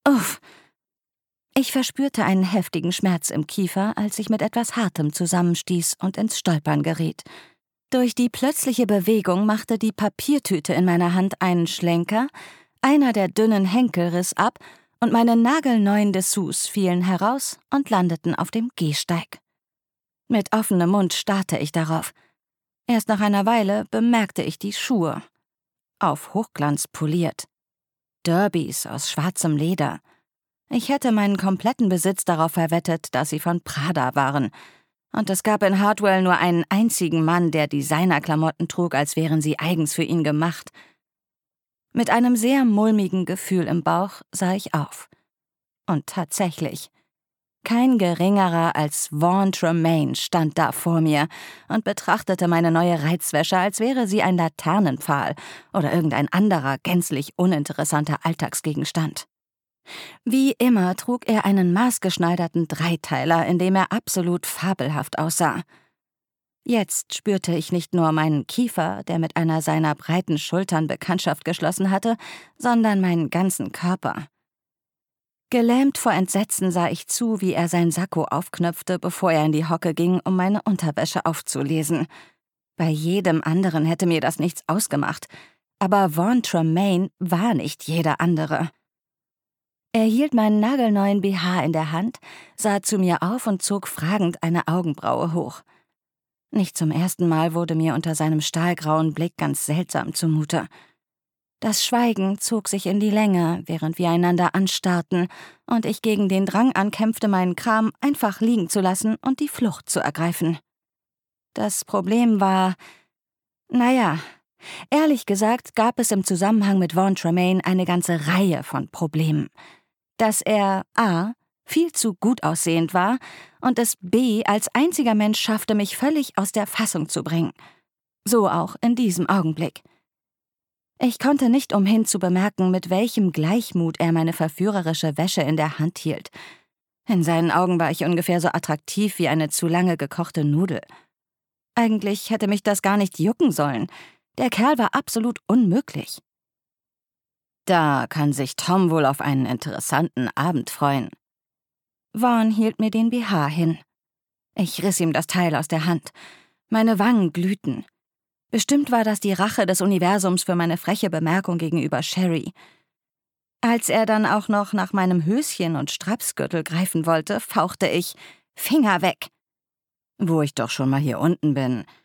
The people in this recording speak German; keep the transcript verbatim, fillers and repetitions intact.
Uff! Ich verspürte einen heftigen Schmerz im Kiefer, als ich mit etwas Hartem zusammenstieß und ins Stolpern geriet. Durch die plötzliche Bewegung machte die Papiertüte in meiner Hand einen Schlenker, einer der dünnen Henkel riss ab und meine nagelneuen Dessous fielen heraus und landeten auf dem Gehsteig. Mit offenem Mund starrte ich darauf. Erst nach einer Weile bemerkte ich die Schuhe. Auf Hochglanz poliert. Derbys aus schwarzem Leder. Ich hätte meinen kompletten Besitz darauf verwettet, dass sie von Prada waren. Und es gab in Hartwell nur einen einzigen Mann, der Designerklamotten trug, als wären sie eigens für ihn gemacht. Mit einem sehr mulmigen Gefühl im Bauch sah ich auf. Und tatsächlich, kein geringerer als Vaughn Tremaine stand da vor mir und betrachtete meine neue Reizwäsche, als wäre sie ein Laternenpfahl oder irgendein anderer gänzlich uninteressanter Alltagsgegenstand. Wie immer trug er einen maßgeschneiderten Dreiteiler, in dem er absolut fabelhaft aussah. Jetzt spürte ich nicht nur meinen Kiefer, der mit einer seiner breiten Schultern Bekanntschaft geschlossen hatte, sondern meinen ganzen Körper. Gelähmt vor Entsetzen sah ich zu, wie er sein Sakko aufknöpfte, bevor er in die Hocke ging, um meine Unterwäsche aufzulesen. Bei jedem anderen hätte mir das nichts ausgemacht, aber Vaughn Tremaine war nicht jeder andere. Er hielt meinen nagelneuen B H in der Hand, sah zu mir auf und zog fragend eine Augenbraue hoch. Nicht zum ersten Mal wurde mir unter seinem stahlgrauen Blick ganz seltsam zumute. Das Schweigen zog sich in die Länge, während wir einander anstarrten und ich gegen den Drang ankämpfte, meinen Kram einfach liegen zu lassen und die Flucht zu ergreifen. Das Problem war, naja, ehrlich gesagt gab es im Zusammenhang mit Vaughn Tremaine eine ganze Reihe von Problemen. Dass er a. viel zu gut aussehend war und es b. als einziger Mensch schaffte, mich völlig aus der Fassung zu bringen. So auch in diesem Augenblick. Ich konnte nicht umhin zu bemerken, mit welchem Gleichmut er meine verführerische Wäsche in der Hand hielt. In seinen Augen war ich ungefähr so attraktiv wie eine zu lange gekochte Nudel. Eigentlich hätte mich das gar nicht jucken sollen. Der Kerl war absolut unmöglich. Da kann sich Tom wohl auf einen interessanten Abend freuen. Vaughn hielt mir den B H hin. Ich riss ihm das Teil aus der Hand. Meine Wangen glühten. Bestimmt war das die Rache des Universums für meine freche Bemerkung gegenüber Sherry. Als er dann auch noch nach meinem Höschen und Strapsgürtel greifen wollte, fauchte ich: Finger weg! Wo ich doch schon mal hier unten bin,